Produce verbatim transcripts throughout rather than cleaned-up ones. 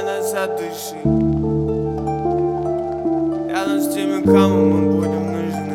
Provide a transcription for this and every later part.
для нас от души. Рядом с теми, кому мы будем нужны.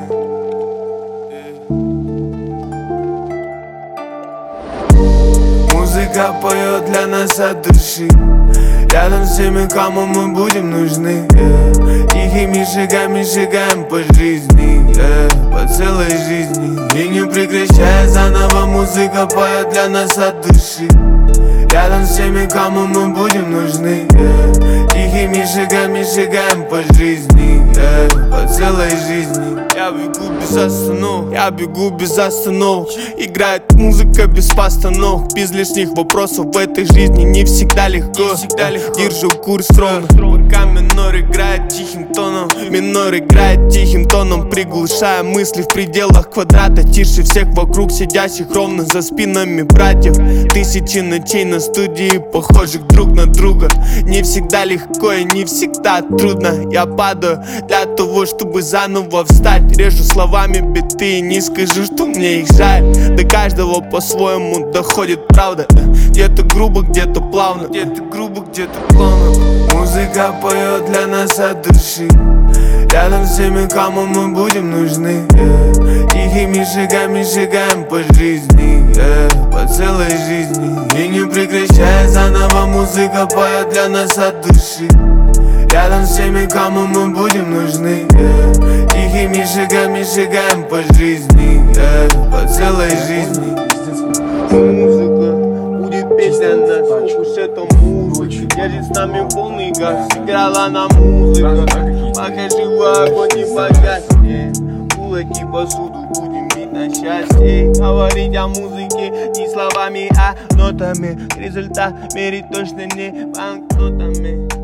Музыка поет для нас от души. Рядом с теми, кому мы будем нужны, yeah. Тихими шагами шагаем по жизни, yeah. По целой жизни. И не прекращая заново, музыка поет для нас от души. Рядом с теми, кому мы будем нужны, yeah. Тихими шагами шагаем по жизни, yeah. По целой жизни. Я бегу без остановок, я бегу без остановок. Играет музыка без постановок, без лишних вопросов. В этой жизни не всегда легко, не всегда легко. Держу курс ровно, пока минор играет тихим тоном. Минор играет тихим тоном, приглушая мысли в пределах квадрата. Тише всех вокруг сидящих ровно за спинами братьев. Тысячи ночей на студии, похожих друг на друга. Не всегда легко и не всегда трудно. Я падаю для того, чтобы заново встать. Режу словами биты и не скажу, что мне их жаль. До каждого по-своему доходит правда. Где-то грубо, где-то плавно, где-то грубо, где-то плавно. Музыка поет для нас от души. Рядом с теми, кому мы будем нужны, yeah. Тихими шагами шагаем по жизни, yeah. По целой жизни. И не прекращая заново, музыка поет для нас от души. Рядом с теми, кому мы будем нужны, yeah. Тихими шагами шагаем по жизни, yeah. По целой жизни. Музыка будет песня наша, уж это музыка. Держит с нами полный газ, играла на музыка. Пока жива, огонь не погаснет. Кулаки посуду будем бить на счастье. Говорить о музыке не словами, а нотами. Результат мерить точно не банкнотами.